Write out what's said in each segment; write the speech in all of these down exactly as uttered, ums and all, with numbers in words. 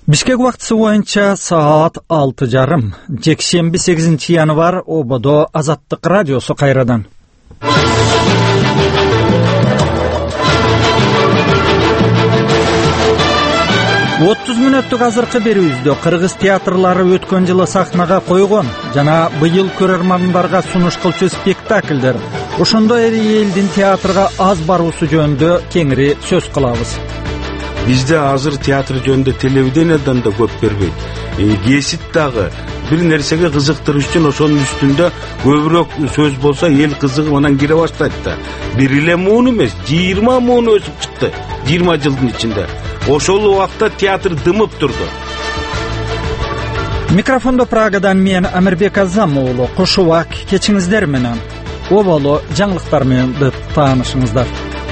Бишкек убактысы боюнча саат алты жарым. Жекшемби сегизинчи январь ободо Азаттык радиосу кайрадан. отуз мүнөттүк азыркы берүүбүздө кыргыз театрлары өткөн жылы сахнага койгон жана быйыл көрөрмандарга сунуш кылчу спектакльдер, ошондой эле элдин театрга аз баруусу жөнүндө кеңири сөз кылабыз. Бизде азыр театр жөнүндө телевиденияден да көп бербейт. Кесип дагы бир нерсеге кызыктырыш үчүн ошонун үстүндө көбүрөөк сөз болсо эл кызыгып анан кире баштайт да. Бир эле муун эмес, жыйырма муун өсүп чыкты жыйырма жылдын ичинде. Ошол убакта театр дымып турду. Микрофондо Прагадан мен Амирбек Азам уулу, кошубак кечиңиздер менен оболо жаңылыктар менен таанышыңыздар.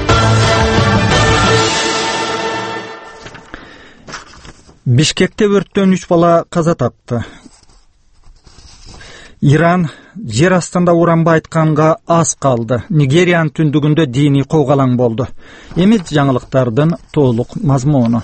Бишкекте өрттөн үч бала каза тапты. Иран жер астында уранба айтканга аз калды. Нигериянын түндүгүндө диний куугалаң болду. Эми жаңылыктардын толук мазмуну.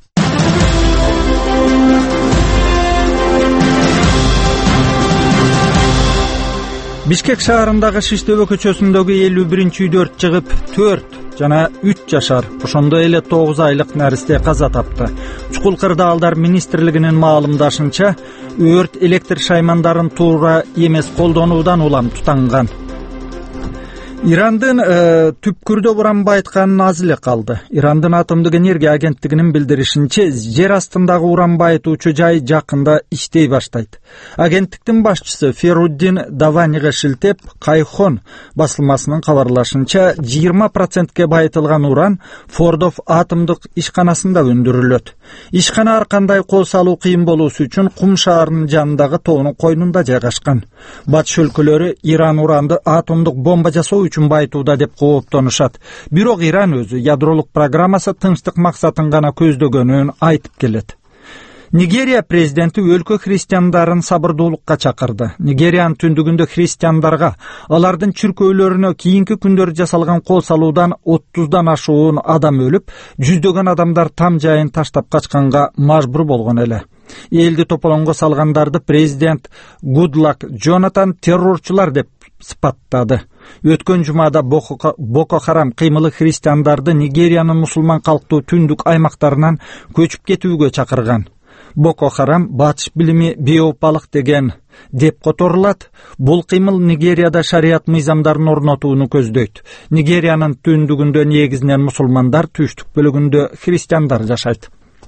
Бишкек шаарындагы Шиштөбө көчөсүндөгү элүү биринчи үйдө өрт чыгып, төрт жана үч жашар, ошондой эле тогуз айлык наристе каза тапты. Чукул кырдаалдар министрлигинин маалымдашынча, өрт электр шаймандарын туура эмес колдонуудан улам тутанган. Ирандын э, түпкүрдө уранба айтканын аз эле калды. Ирандын атомдук энергия агенттигинин билдиришинче, жер астындагы уранба айтуучу жай жакында иштей баштайт. Агенттиктин башчысы Феруддин Даванига шилтеп, Кайхон басылмасынын кабарлашынча, жыйырма процентке байытылган уран Фордов атомдук ишканасында өндүрүлөт. Ишкана ар кандай кол салуу кыйын болуусу үчүн Кум шаарынын жанындагы тоонун койнунда жайгашкан. Батыш өлкөлөрү Иран уранды атомдук бомба жасоо үчүн байытууда деп кооптонушат. Бирок Иран өзү ядролук программасы тынчтык максатын гана көздөгөнүн айтып келет. Нигерия президенти өлкө христиандарын сабырдуулукка чакырды. Нигериянын түндүгүндө христиандарга, алардын чиркөөлөрүнө кийинки күндөрү жасалган кол салуудан отуздан ашуун адам өлүп, жүздөгөн адамдар там жайын таштап качканга мажбур болгон эле. Элди тополоңго салгандарды президент Гудлак Джонатан террорчулар деп сыпаттады. Өткөн жумада Боко Харам кыймылы христиандарды Нигериянын мусулман калктуу түндүк аймактарынан көчүп кетүүгө чакырган. Боко Харам батыш билими бейопалык деген деп которулат. Бул кыймыл Нигерияда шарият мыйзамдарын орнотууну көздөйт. Нигериянын түндүгүндө негизинен мусулмандар, түштүк бөлүгүндө христиандар жашайт.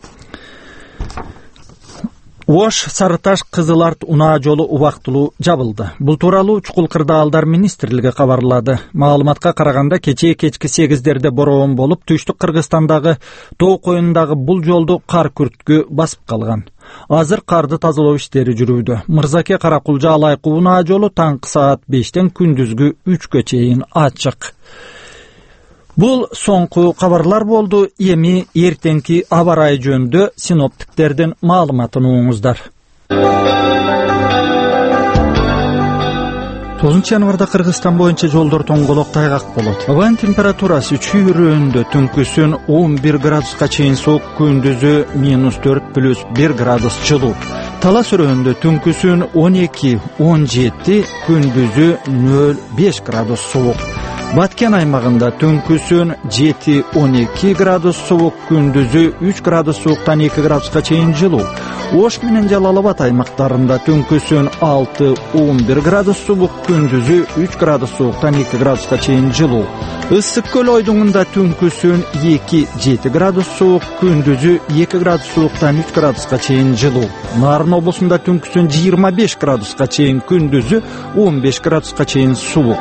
Ош, Сарыташ, Кызыларт унаа жолу убактылуу жабылды. Бул тууралуу Чукул кырдаалдар министрлиги кабарлады. Маалыматка караганда, кечээ кечки сегиздерде бороон болуп, түштүк Кыргызстандагы тоо коюндагы бул жолду кар күрткү басып калган. Азыр карды тазалоо иштери жүрүүдө. Мырзаке Каракулжа Алайкы унаа жолу таңкы саат бештен күндүзгү үчкө чейин ачык. Бул соңку кабарлар болду. Эми эртеңки аба ырайы жөнүндө синоптиктердин маалыматын угуңуздар. тогузунчу январда Кыргызстан боюнча жолдор тоңголок тайгак болот. Абанын температурасы чүйрөндө түнкүсүн он бир градуска чейин суук, күндүзү минус төрт плюс бир градус жылуу. Талас өрөөндө түнкүсүн он эки он жети, күндүзү нөл беш градус суук. Баткен аймагында түнкүсүн жети он эки градус суук, күндүзү үч градус сууктан эки градуска чейин жылуу. Ош менен Жалал Абад аймактарында түнкүсүн алты он бир градус суук, күндүзү үч градус сууктан эки градуска чейин жылуу. Ысык көл ойдуңунда түнкүсүн эки жети градус суук, күндүзү эки градус сууктан үч градуска чейин жылуу. Нарын облусунда түнкүсүн жыйырма беш градуска чейин, күндүзү он беш градуска чейин суук.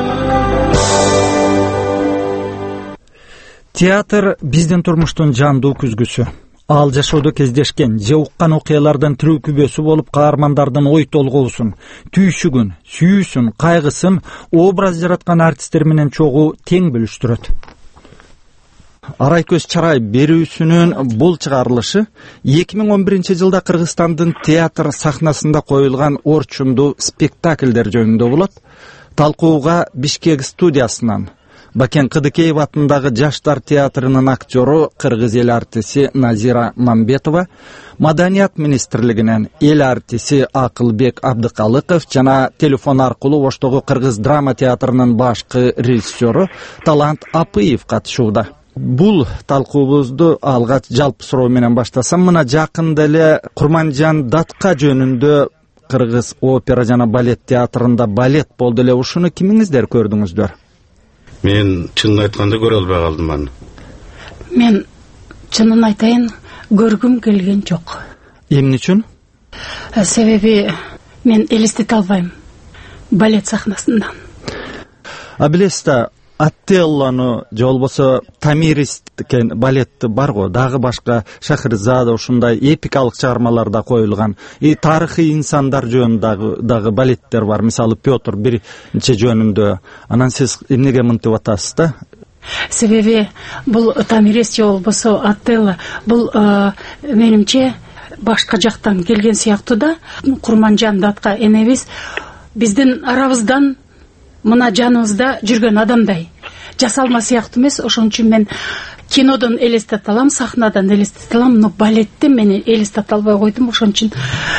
Театр биздин турмуштун жандуу күзгүсү. Ал жашоодо кездешкен, же уккан окуялардан тирүү күбөсү болуп, каармандардын ой толгоосун, түйшүгүн, сүйүүсүн, кайгысын образ жараткан артисттер менен чогуу тең бөлүштүрөт. Арай көз чарай берүүсүнүн бул чыгарылышы эки миң он биринчи жылда Кыргызстандын театр сахнасында коюлган орчундуу спектакльдер жөнүндө болот. Талкууга Бишкек студиясынан Бакен Кыдыкеев атындагы Жаштар театрынын актёру, кыргыз эл артиси Назира Мамбетова, Маданият министрлигинен эл артиси Акылбек Абдыкалыков жана телефон аркылуу Оштогу Кыргыз драма театрынын башкы режиссеру Талант Апыев катышууда. Бул талкуубузду алгач жалпы суроо менен баштасам, мына жакында эле Курманжан Датка жөнүндө Кыргыз опера жана балет театрында балет болду эле. Ушуну кимиңиздер көрдүңүздөр? Мен чынын айтканда көрө албай калдым аны. Мен чынын айтайын, көргүм келген жок. Эмне үчүн? Себеби мен элестете албайм балет сахнасында. А билесиз, Аттеллону же болбосо Тамирис деген балет бар го, дагы башка Шахрзада ушундай эпикалык чыгармаларда коюлган. И тарыхый инсандар жөнүндө дагы балеттер бар. Мисалы Петр биринчи жөнүндө. Анан сиз эмнеге мынтип атасыз да? Себеби бул Тамирис же болбосо Аттелло бул менимче башка жактан келген сыяктуу да. Курманжан Датка энебиз биздин арабыздан мына жаныбызда жүргөн адамдай жасалма сыяктуу эмес. Ошон үчүн мен кинодон элестете алам, сахнадан элестете алам, но балетте мен элестете албай койдум. Ошон үчүн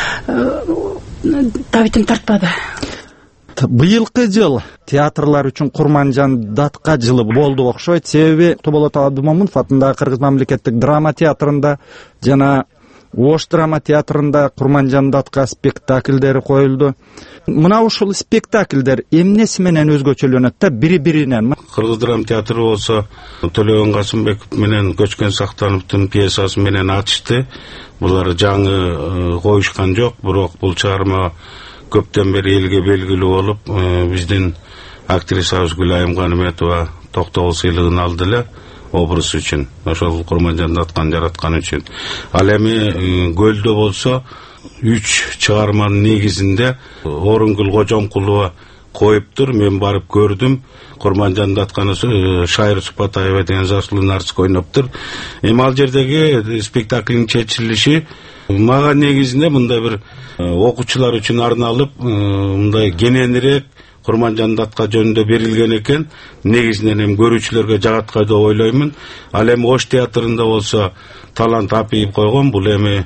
табитим тартпады. Быйылкы жыл театрлар үчүн Курманжан Датка жылы болду окшойт. Себеби Тоболот Абдымомунов атындагы Кыргыз мамлекеттик драма театрында жана Ош драма театрында Курманжан Датка спектакльдери коюлду. Мына ушул спектакльдер эмнеси менен өзгөчөлөнөт да бири-биринен? Кыргыз драма театры болсо Төлөгөн Касымбеков менен Көчкөн Сактановдун пьесасы менен ачышты. Булар жаңы коюшкан жок, бирок бул чыгарма көптөн бери элге белгилүү болуп, биздин актрисабыз Гүлайым Ганиметова токтогул сыйлыгын алды эле образ үчүн. Ошол Курманжан Датканы жараткан үчүн. Ал эми Көлдө болсо үч чыгарманын негизинде Орынгүл Кожомкулова коюптур. Мен барып көрдүм. Курманжан Датканы Шайыр Супатаева деген заслугун артист ойноптур. Эми ал жердеги спектаклдин чечилиши мага негизинде мындай бир окуучулар үчүн арналып, мындай кененирээк Курманжан Датка жөнүндө берилген экен. Негизинен эми көрүүчүлөргө жагаткай деп ойлоймун. Ал эми Ош театрында болсо Талант Апыев койгон. Бул эми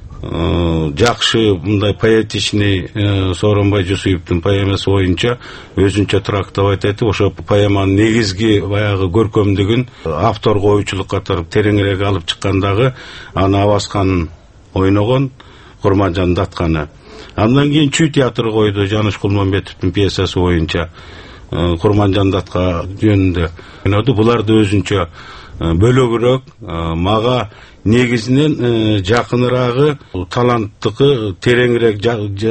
жакшы мындай поэтичный Сооронбай Жусуевдин поэмасы боюнча өзүнчө трактап айтат. Ошо поэманын негизги баягы көркөмдүгүн автор коюучулук катары тереңирээк алып чыккандагы аны Абаскан ойногон Курманжан Датканы. Андан кийин Чүй театры койду Жаныш Кулманбетовдун пьесасы боюнча Курманжан Датка жөнүндө ойноду. Буларды өзүнчө бөлөгүрөөк, мага негизинен жакыныраагы таланттыкы тереңирээк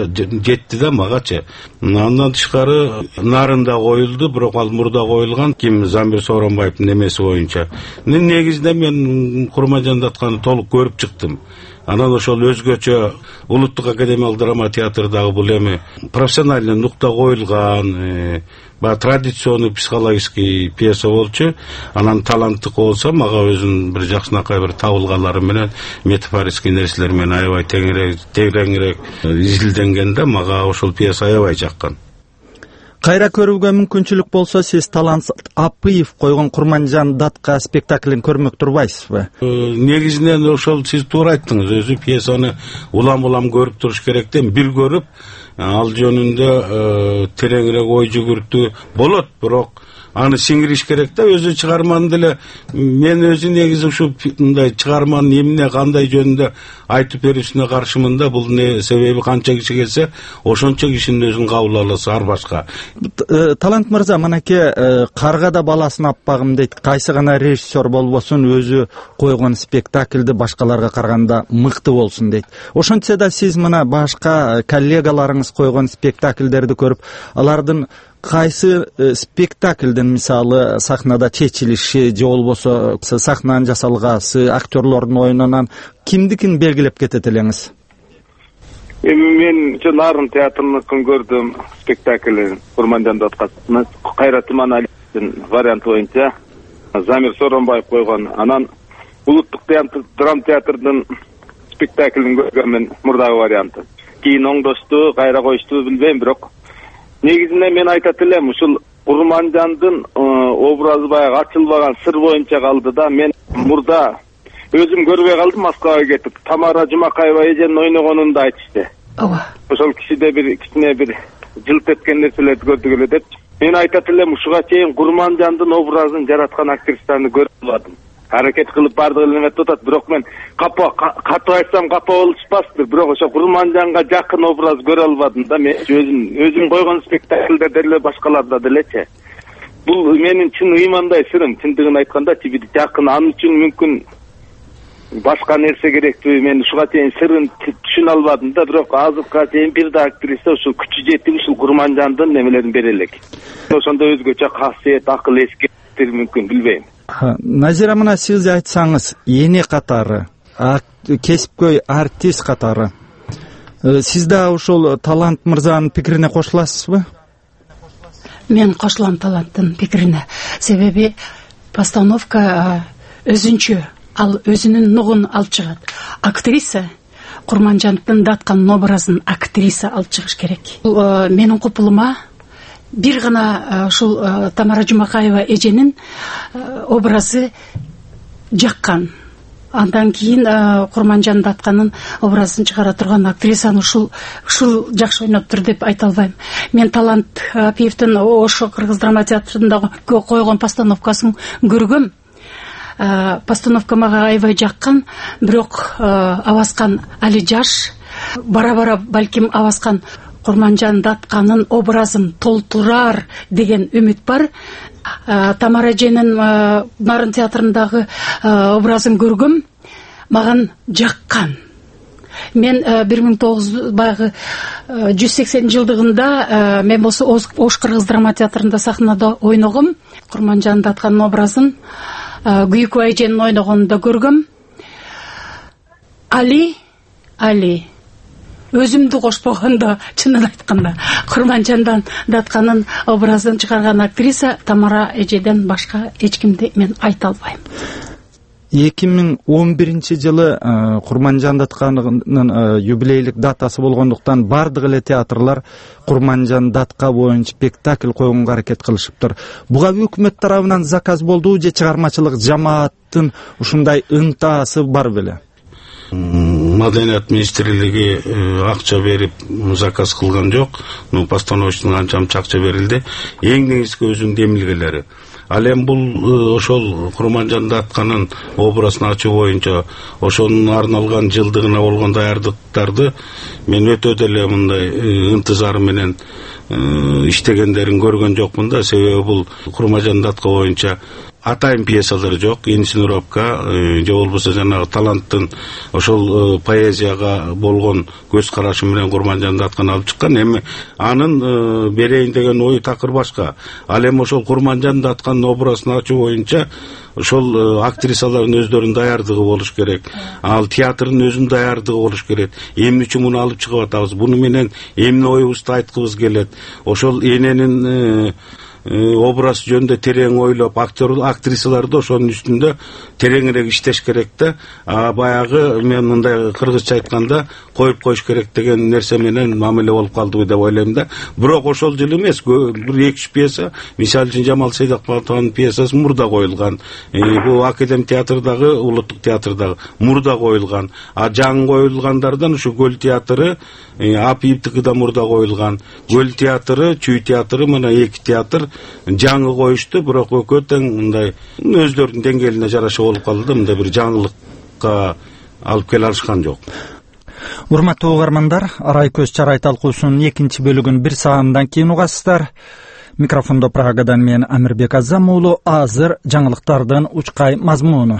жетти да магачы. Андан тышкары Нарында коюлду, бирок ал мурда коюлган ким Замир Сооронбаевдин эмеси боюнча. Негизинен мен Курманжан Датканы толук көрүп чыктым. Анан ошол өзгөчө Улуттук академиялык драма театрдагы бул эми профессиональный нукта коюлган, ба традиционный психологический пьеса болчу. Анан таланттык болсо мага өзүнүн бир жакшынакай бир табылгалары менен метафорический нерселер менен аябай теңирээк тереңирээк изилденген да мага ошол пьеса аябай жаккан. Кайра көрүүгө мүмкүнчүлүк болсо сиз Талант Апыев койгон Курманжан Датка спектаклин көрмөк турбайсызбы? Негизинен ошол сиз туура айттыңыз. Өзү пьесаны улам-улам көрүп туруш керек да, бир көрүп ал жөнүндө тереңирээк ой жүгүртүү болот, бирок аны сиңириш керек да. Өзү чыгарманы деле мен өзү негизи ушу мындай чыгарманын эмне кандай жөнүндө айтып берүүсүнө каршымын да. Бул не себеби канча киши келсе ошончо кишинин өзүнүн кабыл аласы ар башка. Талант мырза, манеке Каргада баласын аппагым дейт. Кайсы гана режиссер болбосун өзү койгон спектакльди башкаларга караганда мыкты болсун дейт. Ошентсе да сиз мына башка коллегаларыңыз койгон спектакльдерди көрүп, алардын кайсы спектакльдин мисалы сахнада чечилиши же болбосо сахнанын жасалгасы, актерлордун оюнунан кимдикин белгилеп кетет элеңиз? Эми мен Нарын театрыныкын көрдүм спектакль Курманжан Датканы Кайрат Иманалиевдин варианты боюнча Замир Сооронбаев койгон. Анан Улуттук драма театрдын спектаклин көргөм мен мурдагы варианты. Кийин оңдошту, кайра коюшту билбейм, бирок негизинен мен айтат элем, ушул Курманжандын образы баягы ачылбаган сыр боюнча калды да. Мен мурда өзүм көрбөй калдым, Москвага кетип. Тамара Жумакаева эженин ойногонун да айтышты. ооба. Ошол кишиде бир кичине бир жылт эткен нерселерди көрдүк эле деп. Мен айтат элем, ушуга чейин Курманжандын образын жараткан актрисаны көрүп албадым. Аракет кылып бардык эле эметип атат, бирок мен капа катып айтсам капа болушпаспы, бирок ошо Курманжанга жакын образ көрө албадым да. Мен өзүм өзүм койгон спектакльдерде деле башкаларда делечи. Бул менин чын ыймандай сырым, чындыгын айткандачы, бир жакын ан үчүн мүмкүн башка нерсе керектиби, мен ушуга чейин сырын түшүнө албадым да, бирок азыркыга чейин бир да актриса ушул күчү жетип ушул Курманжандын немелерин бере элек. Ошондо өзгөчө касиет, акыл эскертир мүмкүн, билбейм. Назира, мына сиз айтсаңыз, эне катары, кесипкөй артист катары, сиз да ушул Талант мырзанын пикирине кошуласызбы? Мен кошулам Таланттын пикирине. Себеби постановка өзүнчө, ал өзүнүн нугун алып чыгат. Актриса Курманжандын даткан образын актриса алып чыгыш керек. Менин купулума бир гана ушул Тамара Жумакаева эженин образы жаккан. Андан кийин Курманжан датканын образын чыгара турган актрисаны ушул ушул жакшы ойноптур деп айта албайм. Мен Талант Апиевдин ошо Кыргыз драма театрында койгон постановкасын көргөм. Постановка мага аябай жаккан, бирок Аваскан али жаш, бара-бара балким Аваскан Курманжан датканын образын толтурар деген үмүт бар. Тамара эженин Нарын театрындагы образын көргөм, маган жаккан. Мен бир миң тогуз жүз баягы жүз сексен жылдыгында мен болсо Ош Кыргыз драма театрында сахнада ойногом. Курманжан датканын образын Гүйкө эженин ойногонунда көргөм. Али, Али өзүмдү кошпогондо, чынын айтканда, Курманжандан датканын образын чыгарган актриса Тамара эжеден башка эч кимди мен айта албайм. эки миң он биринчи жылы Курманжан датканынын юбилейлик датасы болгондуктан бардык эле театрлар Курманжан датка боюнча спектакль койгонго аракет кылышыптыр. Буга өкмөт тарабынан заказ болду же чыгармачылык жамааттын ушундай ынтаасы бар беле? Маданият министрлиги акча берип заказ кылган жок. Ну, постановочтун анча-мынча акча берилди. Эң негизги өзүнүн демилгелери. Ал эми бул ошол Курманжан датканын образын ачуу боюнча ошонун арналган жылдыгына болгон даярдыктарды мен өтө деле мындай ынтызар менен иштегендерин көргөн жокмун да. Себеби бул Курманжан датка боюнча атайын пьесалар жок. Инси Нуровка же болбосо жанагы Таланттын ошол поэзияга болгон көз карашы менен Курманжан датканы алып чыккан. Эми анын берейин деген ою такыр башка. Ал эми ошол Курманжан датканын образын ачуу боюнча ошол актрисалардын өздөрүнүн даярдыгы болуш керек. Ал театрдын өзүнүн даярдыгы болуш керек. Эмне үчүн муну алып чыгып атабыз? Буну менен эмне оюбузду айткыбыз келет? Ошол эненин образ жөнүндө терең ойлоп, актер актрисаларды ошонун үстүндө тереңирээк иштеш керек да. А баягы мен мындай кыргызча айтканда коюп коюш керек деген нерсе менен мамиле болуп калдыбы деп ойлойм да. Бирок ошол жылы эмес, бир эки үч пьеса, мисалы үчүн Жамал Сейдакматовдун пьесасы мурда коюлган. Бул Академ театрдагы, улуттук театрдагы мурда коюлган. А жаңы коюлгандардан ушу Көл театры, Апиевдики да мурда коюлган. Көл театры, Чүй театры, мына эки театр жаңы коюшту, бирок экөө тең мындай өздөрүнүн деңгээлине жараша болуп калды, мындай бир жаңылыкка алып келе алышкан жок. Урматтуу угармандар, Арай көз чарай талкуусунун экинчи бөлүгүн бир саамдан кийин угасыздар. Микрофондо Прагадан мен Амирбек Азам уулу. Азыр жаңылыктардын учкай мазмуну.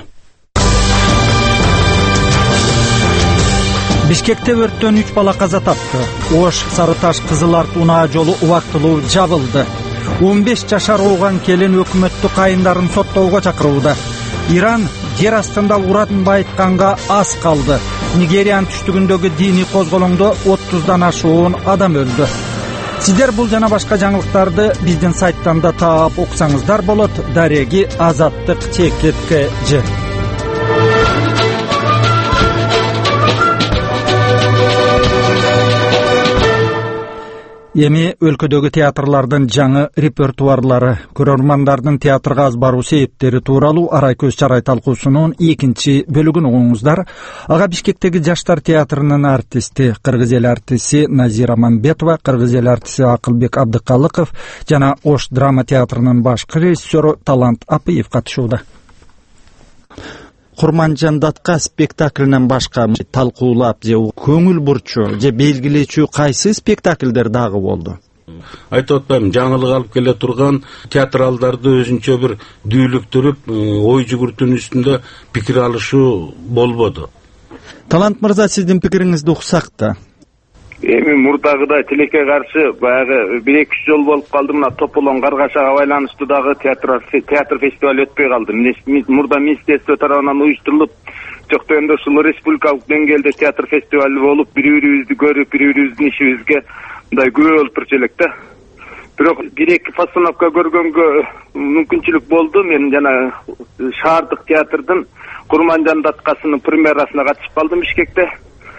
Бишкекте өрттөн үч бала каза тапты. Ош Сары Таш Кызыл Арт унаа жолу убактылуу жабылды. он беш жашар ооган келин өкмөттүк кайындарын соттоого чакырылды. Иран жер астында уран байытканга аз калды. Нигериянын түштүгүндөгү диний козголоңдо отуздан ашуун адам өлдү. Сиздер бул жана башка жаңылыктарды биздин сайттан да таап окусаңыздар болот. Дареги Азаттык ЧКТЖ. Эми өлкөдөгү театрлардын жаңы репертуарлары, көрөрмандардын театрга аз баруу себептери тууралуу арай көз чарай талкуусунун экинчи бөлүгүн угуңуздар. Ага Бишкектеги Жаштар театрынын артисти, кыргыз эл артисти Назира Мамбетова, кыргыз эл артисти Акылбек Абдыкалыков жана Ош драма театрынын башкы режиссеру Талант Апыев катышууда. Курманжан датка спектаклинен башка талкуулап же көңүл бурчу же белгилечүү кайсы спектакльдер дагы болду? Айтып атпайм, жаңылык алып келе турган театралдарды өзүнчө бир дүүлүктүрүп, ой жүгүртүүнүн үстүндө пикир алышуу болбоду. Талант мырза, сиздин пикириңизди уксак да. Эми мурдагыдай тилекке каршы баягы бир эки үч жол болуп калды. Мына Тополон Каргашага байланыштуу дагы театр театр фестивали өтпөй калды. Мурда министрликтер тарабынан уюштурулуп, жок дегенде ушул республикалык деңгээлде театр фестивали болуп, бири-бирибизди көрүп, бири-бирибиздин ишибизге мындай күбө болуп турчу элек да. Бирок бир эки постановка көргөнгө мүмкүнчүлүк болду. Мен жана шаардык театрдын Курманжан даткасынын премьерасына катышып калдым Бишкекте.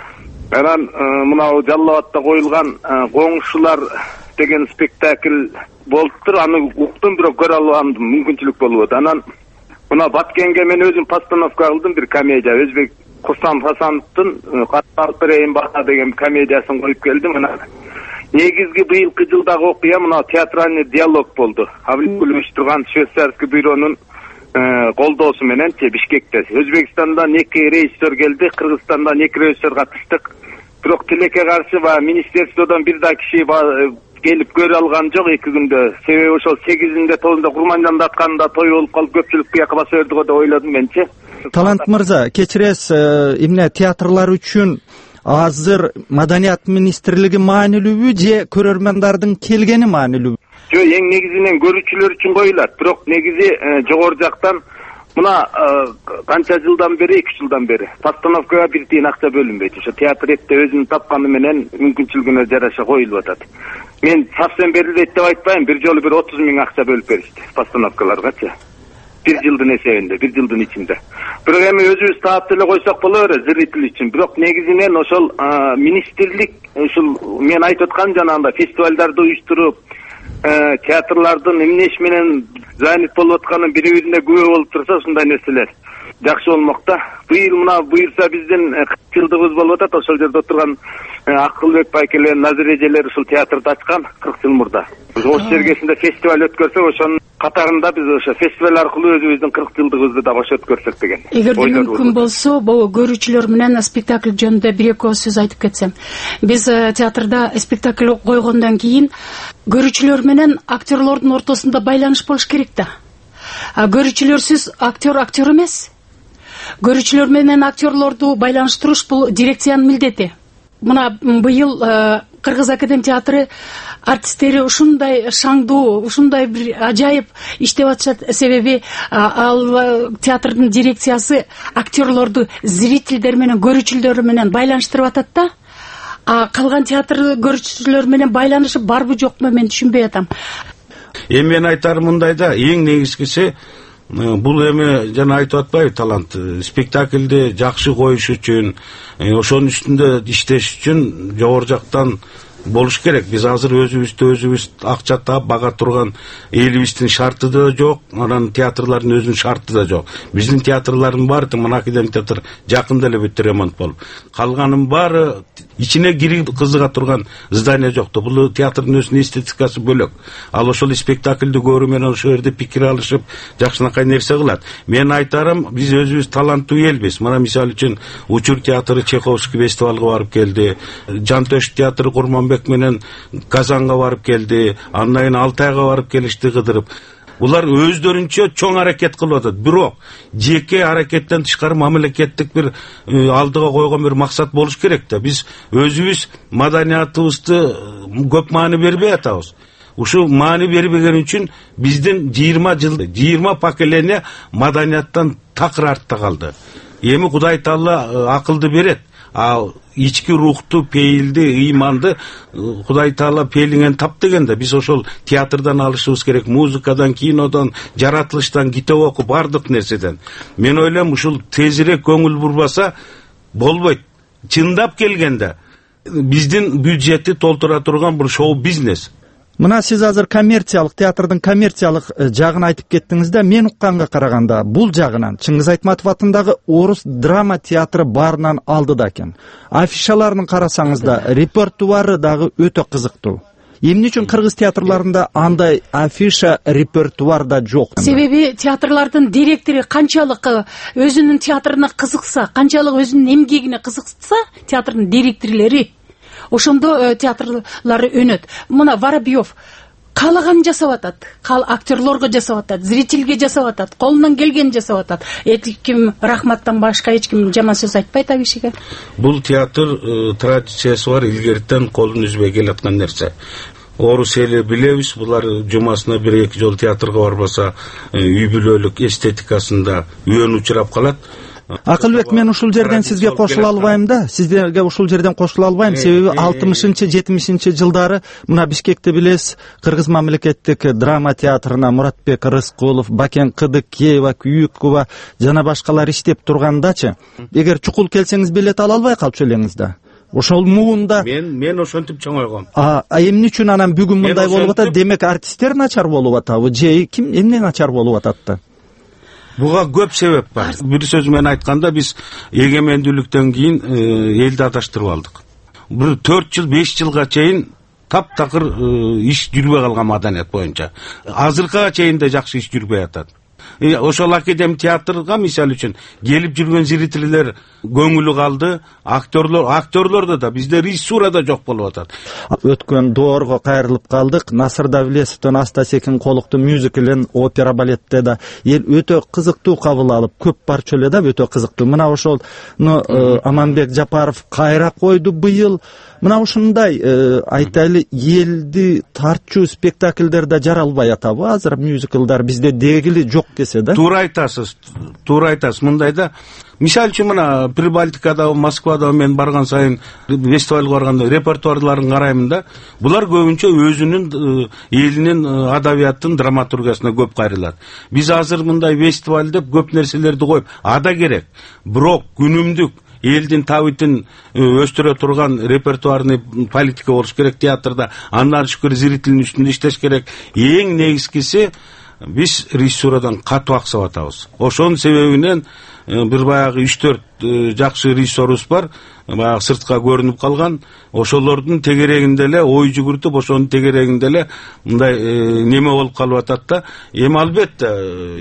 Анан мынау Жалал Абадта коюлган Коңшулар деген спектакль болуптур. Аны уктум, бирок көрө албадым, мүмкүнчүлүк болбоду. Анан мына Баткенге мен өзүм постановка кылдым, бир комедия. Өзбек Курсан Хасановдун Каттарым бата деген комедиясын коюп келдим. Анан негизги быйылкы жылдагы окуя мына театральный диалог болду. Авликул уюштурган швейцарский бюронун колдоосу менен Бишкекте. Өзбекстандан эки режиссер келди, Кыргызстандан эки режиссер катыштык. Бирок тилекке каршы ба министрликтен бир да киши келип көрө алган жок эки күндө. Себеби ошол сегизинде тогузунда Курманжан датканында той болуп калып көпчүлүк бияка баса берди деп ойлодум менчи. Талант мырза, кечиресиз, эмне театрлар үчүн азыр маданият министрлиги маанилүүбү же көрөрмандардын келгени маанилүүбү? Жо, эң негизинен көрүүчүлөр үчүн коюлат. Бирок негизи жогору жактан мына канча жылдан бери, эки жылдан бери постановкага бир тиын акча бөлүнбөйт. Ошо театр этте өзүнүн тапканы менен мүмкүнчүлүгүнө жараша коюлуп атат. Мен совсем берилбейт деп айтпайм, бир жолу бир отуз миң акча бөлүп беришти постановкаларгачы. Бир жылдын эсебинде, бир жылдын ичинде. Бирок эми өзүбүз таап деле койсок боло берет зритель үчүн. Бирок негизинен ошол министрлик ушул мен айтып аткан жанагындай фестивалдарды уюштуруп, театрлардын эмнеш менен занят болуп атканын бири-бирине күбө болуп турса, ушундай нерселер жакшы болмок да. Быйыл мына буюрса биздин жылдыгыбыз болуп атат. Ошол жерде отурган Акылбек байкелер, Назир эжелер ушул театрды ачкан кырк жыл мурда. Ош жергесинде фестиваль өткөрсөк, ошонун катарында биз ошо фестиваль аркылуу өзүбүздүн кырк жылдыгыбызды да кошо өткөрсөк деген. Эгерде мүмкүн болсо, бул көрүүчүлөр менен спектакль жөнүндө бир эки сөз айтып кетсем. Биз театрда спектакль койгондон кийин көрүүчүлөр менен актерлордун ортосунда байланыш болуш керек да. Көрүүчүлөрсүз актер актер эмес. Көрүүчүлөр менен актерлорду байланыштырыш бул дирекциянын милдети. Мына быйыл Кыргыз академ театры артисттери ушундай шаңдуу, ушундай бир ажайып иштеп атышат. Себеби ал театрдын дирекциясы актерлорду зрительдер менен, көрүүчүлөр менен байланыштырып атат да. А калган театр көрүүчүлөр менен байланышы барбы жокпу мен түшүнбөй атам. Эми мен айтарым мындай да, эң негизгиси бул эми жана айтып атпайбы Талант, спектакльди жакшы коюш үчүн, ошонун үстүндө иштеш үчүн жогору жактан болуш керек. Биз азыр өзүбүздү өзүбүз акча таап бага турган элибиздин шарты да жок, анан театрлардын өзүнүн шарты да жок. Биздин театрлардын баары мына академик театр жакында эле бүттү ремонт болуп. Калганын баары ичине кирип кызыга турган здание жокту. Бул театрдын өзүнүн эстетикасы бөлөк. Ал ошол спектакльди көрүү менен ошол жерде пикир алышып, жакшынакай нерсе кылат. Мен айтарым, биз өзүбүз таланттуу элбиз. Мына мисалы үчүн Учур театры Чеховский фестивалга барып келди. Жантөш театры Курманбек менен Казанга барып келди. Андан кийин Алтайга барып келишти кыдырып. Булар өздөрүнчө чоң аракет кылып атат. Бирок жеке аракеттен тышкары мамлекеттик бир алдыга койгон бир максат болуш керек да. Биз өзүбүз маданиятыбызды көп маани бербей атабыз. Ушу маани бербеген үчүн биздин жыйырма жыл, жыйырма поколение маданияттан такыр артта калды. Эми Кудай Таала акылды берет. А ички рухту, пейилди, ыйманды Кудай Таала пейлиңен тап дегенде биз ошол театрдан алышыбыз керек, музыкадан, кинодон, жаратылыштан, китеп окуп, бардык нерседен. Мен ойлойм, ушул тезирээк көңүл бурбаса болбойт. Чындап келгенде биздин бюджетти толтура турган бир шоу бизнес. Мына сиз азыр коммерциялык театрдын коммерциялык жагын айтып кеттиңиз да, мен укканга караганда бул жагынан Чыңгыз Айтматов атындагы Орус драма театры баарынан алдыда экен. Афишаларын карасаңыз да, репертуары дагы өтө кызыктуу. Эмне үчүн кыргыз театрларында андай афиша репертуарда жок? Себеби театрлардын директору канчалык өзүнүн театрына кызыкса, канчалык өзүнүн эмгегине кызыкса, театрдын директорлори ошондо театрлары өнөт. Мына Воробьев каалаганын жасап атат, кал актерлорго жасап атат, зрительге жасап атат, колунан келгенин жасап атат. Эч ким рахматтан башка эч ким жаман сөз айтпайт абишиге. Бул театр традициясы бар, илгертен колун үзбөй келаткан нерсе. Орус эли билебиз, булар жумасына бир эки жолу театрга барбаса, үй бүлөлүк эстетикасында үөн учурап калат. Акылбек, мен ушул жерден сизге кошула албайм да, сиздерге ушул жерден кошула албайм, себеби алтымышынчы жетимишинчи жылдары мына Бишкекте билесиз, Кыргыз мамлекеттик драма театрына Муратбек Рыскулов, Бакен Кыдыкеева, Күйүкова жана башкалар иштеп тургандачы, эгер чукул келсеңиз билет ала албай калчу элеңиз да. Ошол муунда мен мен ошентип чоңойгом. А эмне үчүн анан бүгүн мындай болуп атат? Демек артисттер начар болуп атабы же ким эмне начар болуп атат да? Буга көп себеп бар. Бир сөз менен айтканда, биз эгемендүүлүктөн кийин элди адаштырып алдык. Бир төрт жыл, беш жылга чейин таптакыр иш жүрбөй калган маданият боюнча. Азыркыга чейин да жакшы иш жүрбөй атат. Ошол академ театрга мисалы үчүн келип жүргөн зрительдер көңүлү калды, актерлор, актерлордо да бизде режиссурада жок болуп атат. Өткөн доорго кайрылып калдык. Насыр Давлесовдун Аста Секин Колуктун мюзиклин опера балетте да эл өтө кызыктуу кабыл алып, көп барчу эле да өтө кызыктуу. Мына ошол Аманбек Жапаров кайра койду быйыл. Мына ушундай айтайлы элди тартчу спектакльдер да жаралбай атабы азыр мюзиклдар бизде дегили жок десе да. Туура айтасыз. Туура айтасыз. Мындайда мисалы үчүн мына Прибалтикада, Москвада мен барган сайын фестивалга барганда репертуарларын карайм да, булар көбүнчө өзүнүн элинин адабияттын драматургиясына көп кайрылат. Биз азыр мындай фестиваль деп көп нерселерди коюп, ада керек. Бирок күнүмдүк элдин табитин өстүрө турган репертуарный политика болуш керек театрда. Андан шүкүр зрителдин үстүндө иштеш керек. Эң негизгиси биз режиссурадан катуу аксап атабыз. Ошонун себебинен бир баягы үч төрт жакшы режиссерубуз бар, баягы сыртка көрүнүп калган. Ошолордун тегерегинде эле ой жүгүртүп, ошонун тегерегинде эле мындай неме болуп калып атат да. Эми албетте,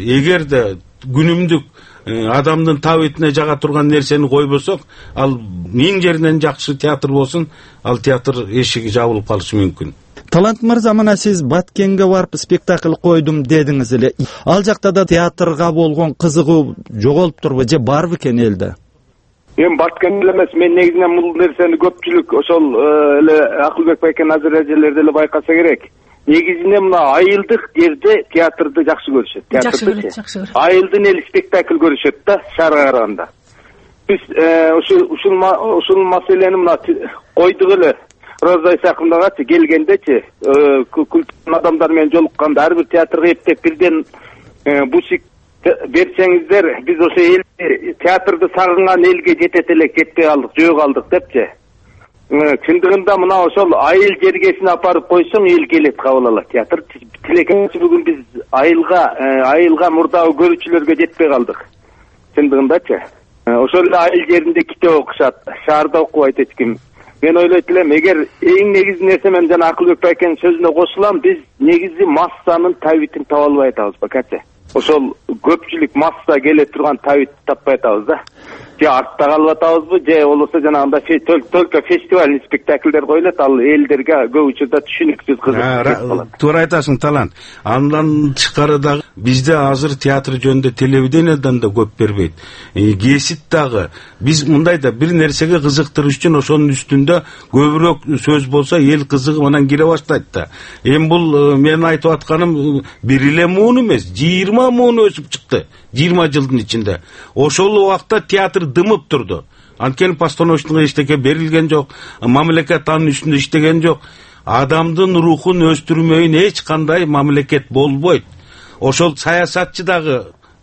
эгерде күнүмдүк адамдын табитине жага турган нерсени койбосок, ал миң жеринен жакшы театр болсун, ал театр эшиги жабылып калышы мүмкүн. Талант мырза, мына сиз Баткенге барып спектакль койдум дедиңиз эле. Ал жакта да театрга болгон кызыгуу жоголуп турбу же барбы экен элде? Эми Баткен эле эмес, мен негизинен бул нерсени көпчүлүк ошол эле Акылбек байкен азыр эжелерди эле байкаса керек. Негизинен мына айылдык жерде театрды жакшы көрүшөт. Жакшы көрөт, жакшы көрөт. Айылдын эл спектакль көрүшөт да, шаарга караганда. Биз ушул ушул ушул маселени мына койдук эле. Роза Исаковнагачы келгендечи, культурный адамдар менен жолукканда ар бир театрга эптеп бирден бусик берсеңиздер, биз ошо эл театрды сагынган элге жетет элек, жетпей калдык, жөө калдык депчи. Чындыгында мына ошол айыл жергесине апарып койсоң эл келет, кабыл алат театр. Тилекенчи бүгүн биз айылга, айылга мурдагы көрүүчүлөргө жетпей калдык. Чындыгындачы. Ошол эле айыл жеринде китеп окушат, шаарда окубайт эч ким. Мен ойлойт элем, эгер эң негизи нерсе, мен жана Акылбек байкенин сөзүнө кошулам, биз негизи массанын табитин таба албай атабыз, бакачы. Ошол көпчүлүк масса келе турган табитти таппай атабыз да. Же артта калып атабызбы, же болбосо жанагындай только фестиваль спектакльдер коюлат, ал элдерге көп учурда түшүнүксүз кызык. Туура айтасың, Талант. Андан тышкары дагы бизде азыр театр жөнүндө телевиденияден да көп бербейт. Кесип дагы биз мындайда бир нерсеге кызыктырыш үчүн ошонун үстүндө көбүрөөк сөз болсо эл кызыгып анан кире баштайт да. Эми бул мен айтып атканым бир эле муун эмес, жыйырма муун өсүп чыкты жыйырма жылдын ичинде. Ошол убакта театр дымып турду. Анткени постановочный эчтеке берилген жок, мамлекет анын үстүндө иштеген жок. Адамдын рухун өстүрмөйүн эч кандай мамлекет болбойт. Ошол саясатчы дагы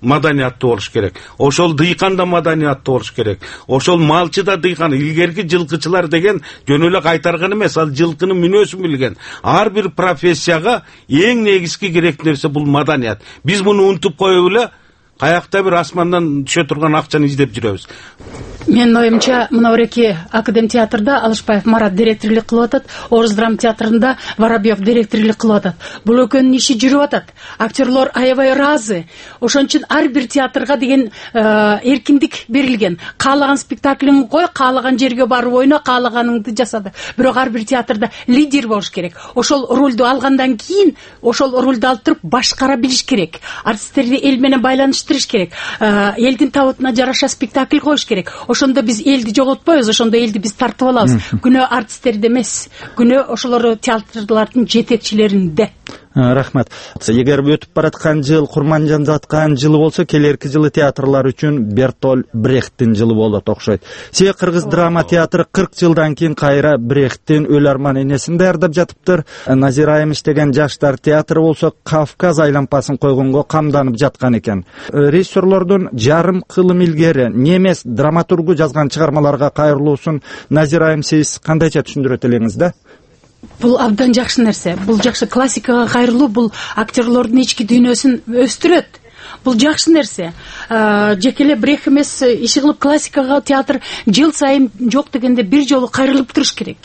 маданияттуу болуш керек, ошол дыйкан да маданияттуу болуш керек, ошол малчы да дыйкан. Илгерки жылкычылар деген жөн эле кайтарган эмес, ал жылкынын мүнөзүн билген. Ар бир профессияга эң негизги керек нерсе бул маданият. Биз муну унутуп коюп эле каякта бир асмандан түшө турган акчаны издеп жүрөбүз. Менин оюмча, мынауреки Академ театрда Алышбаев Марат директорлук кылып атат, Орус драма театрында Воробьев директорлук кылып атат. Бул экөөнүн иши жүрүп атат. Актерлор аябай ыраазы. Ошон үчүн ар бир театрга деген эркиндик берилген. Каалаган спектаклиңди кой, каалаган жерге барып ойно, каалаганыңды жасады. Бирок ар бир театрда лидер болуш керек. Ошол ролду алгандан кийин, ошол ролду алып туруп башкара билиш керек. Артисттерди эл менен байланыштырыш керек. Элдин табытына жараша спектакль коюш керек. Ошондо биз элди жоготпойбуз, ошондо элди биз тартып алабыз. Күнөө артисттерде эмес, күнөө ошолор театрлардын жетекчилеринде. Рахмат. Эгер өтүп бараткан жыл Курманжан жаткан жылы болсо, келерки жылы театрлар үчүн Бертоль Брехттин жылы болот окшойт. Се Кыргыз драма театры кырк жылдан кийин кайра Брехттин Өл арман энесин даярдап жатыптыр. Назира айым иштеген жаштар театры болсо Кавказ айлампасын койгонго камданып жаткан экен. Режиссерлордун жарым кылым илгери немес драматургу жазган чыгармаларга кайрылуусун Назира айым сиз кандайча түшүндүрөт элеңиз да? Бул абдан жакшы нерсе. Бул жакшы классикага кайрылуу, бул актерлордун ички дүйнөсүн өстүрөт. Бул жакшы нерсе. Жекеле Брех эмес, иши кылып классикага театр жыл сайын жок дегенде бир жолу кайрылып туруш керек.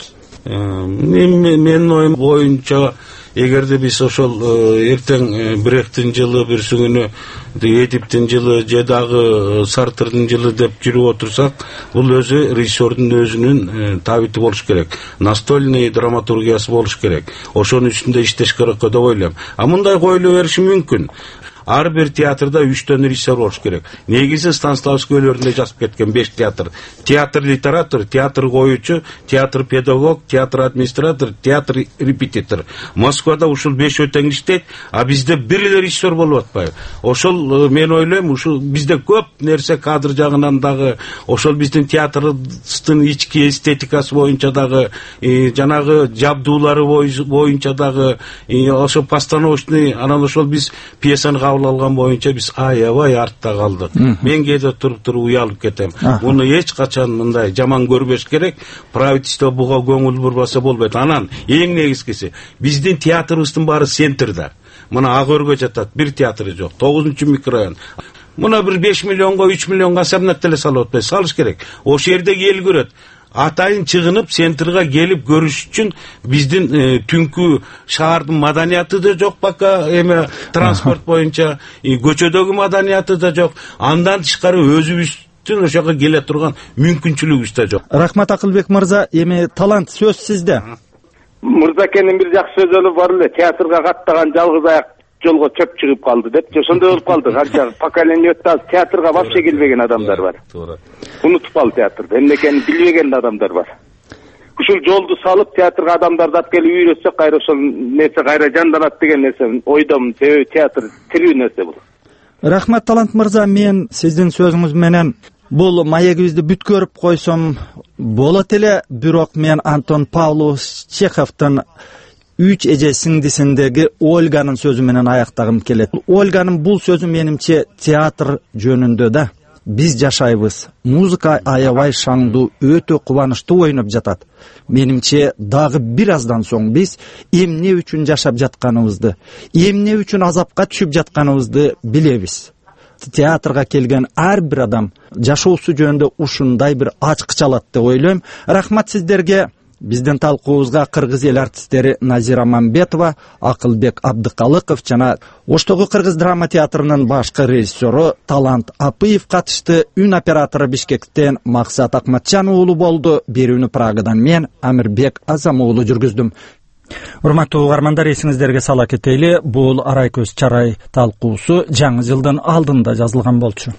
Менин оюм боюнча, эгерде биз ошол эртең Брехттин жылы, бүрсүгүнү Эдиптин жылы же дагы Сартрдын жылы деп жүрүп отурсак, бул өзү режиссердун өзүнүн табити болуш керек. Настольный драматургиясы болуш керек. Ошонун үстүндө иштеш керек деп ойлойм. А мындай коюла бериши мүмкүн. Ар бир театрда үчтөн режиссер болуш керек. Негизи Станиславский өлөрүндө жазып кеткен беш театр. Театр литератор, театр коюучу, театр педагог, театр администратор, театр репетитор. Москвада ушул беш өтөң иштейт, а бизде бир эле режиссер болуп атпайбы. Ошол мен ойлойм, ушул бизде көп нерсе кадр жагынан дагы, ошол биздин театрдын ички эстетикасы боюнча дагы, жанагы жабдуулары боюнча дагы, ошо постановочный, анан ошол биз пьесаны кабыл алган боюнча биз аябай артта калдык. Мен кээде туруп туруп уялып кетем. Муну эч качан мындай жаман көрбөш керек. Правительство буга көңүл бурбаса болбойт. Анан эң негизгиси биздин театрыбыздын баары центрда. Мына Ак өргө жатат, бир театры жок. тогузунчу микрорайон. Мына бир беш миллионго, үч миллионго особняк деле салып атпайбы, салыш керек. Ошол жердеги эл көрөт. Атайын чыгынып, центрга келип көрүш үчүн биздин түнкү шаардын маданияты да жок, пока эме транспорт боюнча, көчөдөгү маданияты да жок. Андан тышкары өзүбүздүн ошого келе турган мүмкүнчүлүгүбүз да жок. Рахмат Акылбек мырза, эми талант сөз сизде. Мырзакенин бир жакшы сөзү бар эле, театрга каттаган жалгыз аяк жолго чөп чыгып калды деп. Ошондой болуп калды. Канча поколениеда театрга вообще келбеген адамдар бар. Унутуп калды театрды. Эмне экенин билбеген адамдар бар. Ушул жолду салып театрга адамдарды алып келип үйрөтсөк, кайра ошол нерсе кайра жанданат деген нерсе ойдом. Себеби театр тирүү нерсе бул. Рахмат Талант мырза, мен сиздин сөзүңүз менен бул маегибизди бүткөрүп койсом болот эле, бирок мен Антон Павлович Чеховдун Үч эже сиңдисиндеги Ольганын сөзү менен аяктагым келет. Ольганын бул сөзү менимче театр жөнүндө да. Биз жашайбыз. Музыка аябай шаңдуу, өтө кубанычтуу ойноп жатат. Менимче дагы бир аздан соң биз эмне үчүн жашап жатканыбызды, эмне үчүн азапка түшүп жатканыбызды билебиз. Театрга келген ар бир адам жашоосу жөнүндө ушундай бир ачкыч алат деп ойлойм. Рахмат сиздерге. Биздин талкуубузга кыргыз эл артисттери Назира Мамбетова, Акылбек Абдыкалыков жана Оштогу Кыргыз драма театрынын башкы режиссеру Талант Апыев катышты. Үн оператору Бишкектен Максат Акматжан уулу болду. Берүүнү Прагадан мен Амирбек Азам уулу жүргүздүм. Урматтуу угармандар, эсиңиздерге сала кетели, бул Арай көз чарай талкуусу жаңы жылдын алдында жазылган болчу.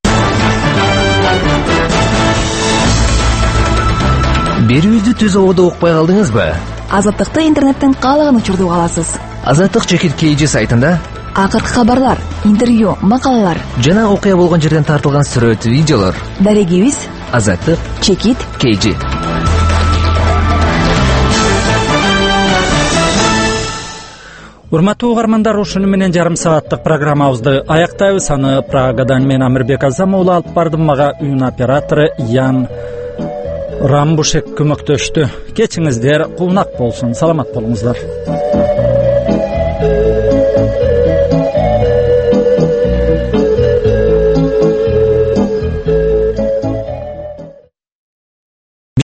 Берүүбүздү түз ободо укпай калдыңызбы? Азаттыкты интернеттен каалаган учурда уга аласыз. Азаттык чекит кейжи сайтында акыркы кабарлар, интервью, макалалар жана окуя болгон жерден тартылган сүрөт, видеолор. Дарегибиз Азаттык чекит кейжи. урматтуу угармандар, ушуну менен жарым сааттык программабызды аяктайбыз. Аны Прагадан мен Амирбек Азам уулу алып бардым. Мага уюн оператору Ян Рамбушек көмөктөштү. Кечиңиздер кулунак болсун. Саламат болуңуздар.